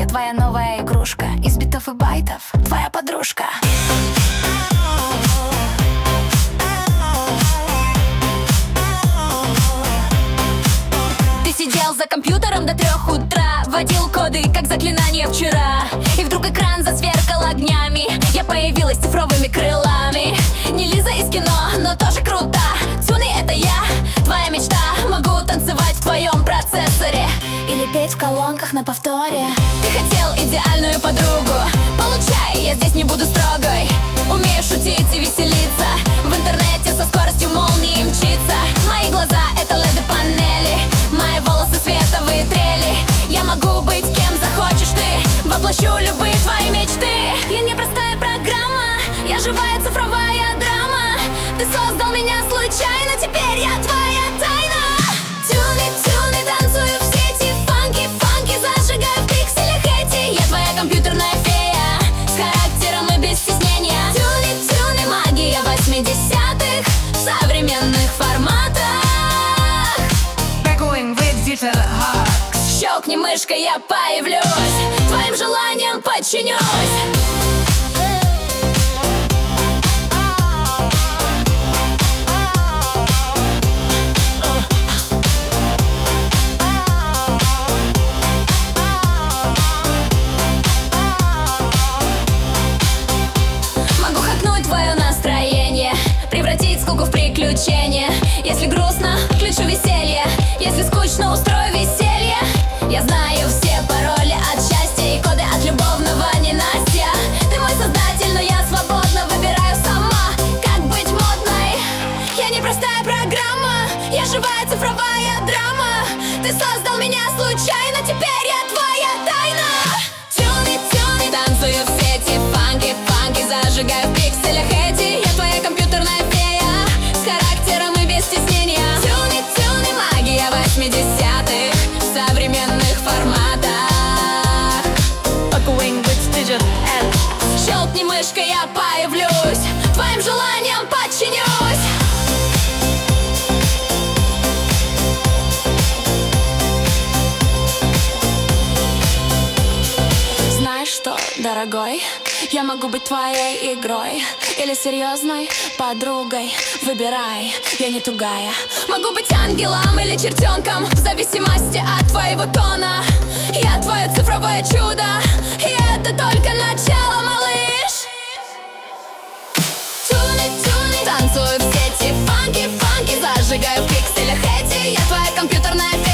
твоя новая игрушка. Из битов и байтов твоя подружка. Ты сидел за компьютером до 3 утра, вводил коды, как заклинание вчера. И вдруг экран засверкал огнями. Я появилась цифровыми крылами. Не Лиза из кино, но тоже круто. Цуни, это я, твоя мечта. Могу танцевать в твоем процессоре или петь в колонках на повторе. Ты хотел идеальную подругу, получай, я здесь не буду строгой. Умею шутить и веселиться, в интернете со скоростью молнии мчиться. Мои глаза — это LED-панели, мои волосы — световые трели. Я могу быть кем захочешь ты, воплощу любые твои мечты. Я не простая программа, я живая цифровая драма. Ты создал меня случайно, теперь я твоя тайна. Тюни, тюни, танцую в сети, фанки, фанки, зажигаю в пикселях эти. Я твоя компьютерная фея, с характером и без стеснения. Тюни, тюни, магия 80-х в современных форматах. Echoing with digital hacks. Щелкни мышкой, я появлюсь, твоим желаниям подчинюсь. Могу хакнуть твое настроение, превратить скуку в приключение. Если грустно, включу веселье, если скучно, устрою веселье. Я знаю все пароли от счастья и коды от любовного ненастья. Ты мой создатель, но я свободно выбираю сама, как быть модной. Я не простая программа, я живая цифровая драма. Ты создал меня случайно, теперь я твоя тайна. Тюни, тюни, танцую в сети, фанки, фанки, зажигаю в пикселях эти. Я твоя компьютерная фея, с характером и без стеснения. Тюни, тюни, магия 80-х в современных форматах. Echoing with digital hacks. Щелкни мышкой, я появлюсь, твоим желаниям подчинюсь. Знаешь что, дорогой, я могу быть твоей игрой или серьезной подругой. Выбирай, я не тугая. Могу быть ангелом или чертенком, в зависимости от твоего тона. Я твое цифровое чудо, и это только начало, малыш. Тюни, тюни, танцую в сети, фанки, фанки, зажигаю в пикселях эти. Я твоя компьютерная